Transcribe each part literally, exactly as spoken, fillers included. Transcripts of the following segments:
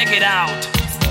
check it out.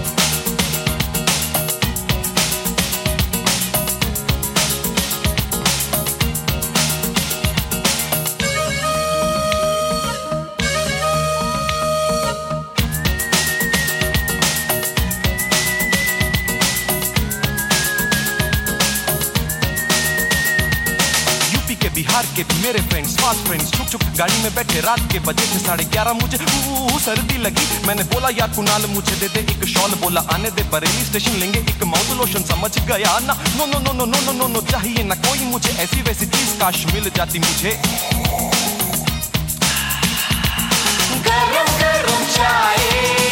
Bihar के भी मेरे फ्रेंड्स फास्ट फ्रेंड्स छुप छुप गाड़ी में बैठे रात के बजे थे साढ़े ग्यारह मुझे ऊ सर्दी लगी मैंने बोला यार कुणाल मुझे दे दे एक शॉल बोला आने दे बरेली स्टेशन लेंगे एक माउथ लोशन समझ गया ना no no no no no no no no चाहिए ना कोई मुझे ऐसी वैसी चीज काश मिल जाती मुझे गरम गरम चाय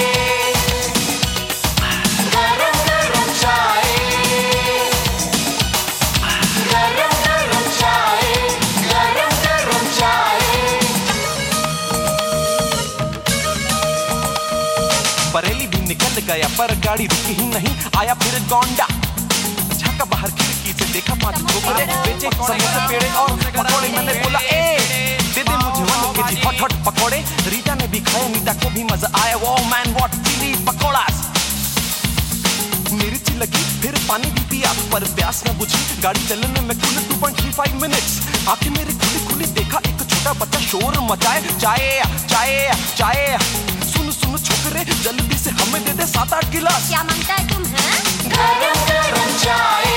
बरेली भी निकल गया पर गाड़ी रुकी ही नहीं आया फिर गोंडा झाका बाहर खिड़की से देखा पांच छोकरे बेचे समोसे पेड़े और पकौड़े मैंने बोला ए दे दे मुझे वन के जी हॉट हॉट पकौड़े रीता ने भी खाए नीता को भी मजा आया वो मैन व्हाट चिली पकौड़ास मिर्ची लगी फिर पानी भी पिया पर प्यास न बुझी गाड़ी चलने में कुल two point three five minutes आंखें मेरी खुली खुली देखा एक छोटा बच्चा शोर मचाए चाय चाय चाय सुन सुन छोकरे जल्दी से हमें दे दे सात आठ गिलास क्या मांगता है तुम हैं गरम गरम चाय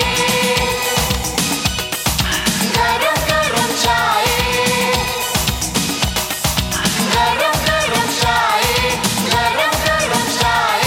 गरम गरम चाय गरम गरम चाय गरम गरम चाय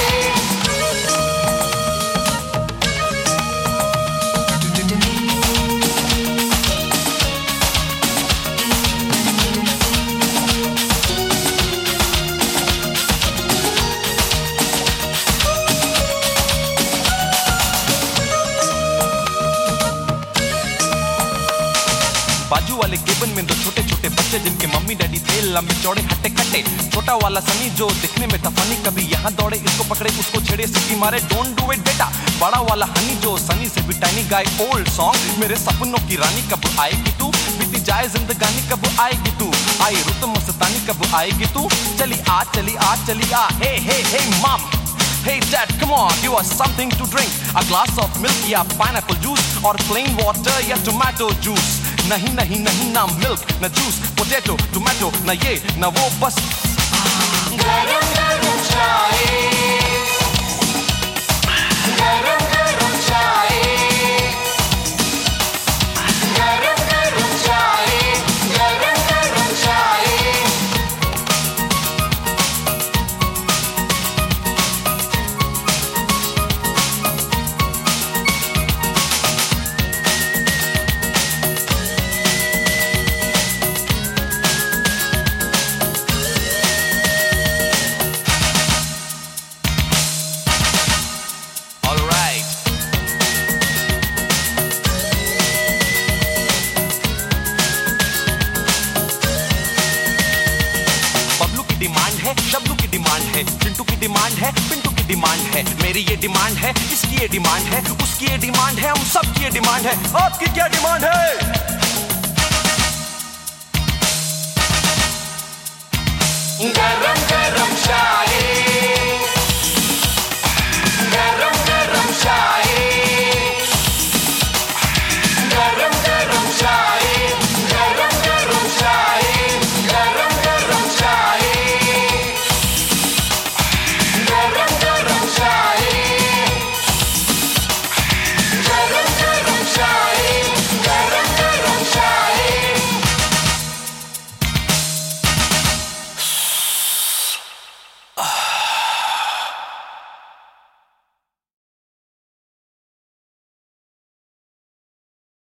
बाजू वाले केबिन में दो छोटे छोटे बच्चे जिनके मम्मी डैडी थे लंबे चौड़े हट्टे कट्टे छोटा वाला सनी जो दिखने में था फनी कभी यहाँ दौड़े इसको पकड़े उसको छेड़े सिटी मारे डोंट डू इट बेटा बड़ा वाला हनी जो सनी से भी टाइनी गाय ओल्ड सॉन्ग मेरे सपनों की रानी कब आएगी तू बीती जाए जिंदगानी कब आएगी तू आई रुत मस्तानी कब आएगी तू चली आ चली आ चली आ हे हे हे मम Hey dad, come on, give us something to drink. A glass of milk या pineapple juice और plain water या tomato juice. नहीं नहीं नहीं ना milk, ना juice, potato, tomato, ना ये, ना वो बस. गरम गरम चाय गरम गरम चाय गरम गरम चाय गरम गरम चाय डिमांड है शब्दों की डिमांड है चिंटू की डिमांड है पिंटू की डिमांड है मेरी ये डिमांड है इसकी ये डिमांड है उसकी ये डिमांड है हम सब की ये डिमांड है आपकी क्या डिमांड है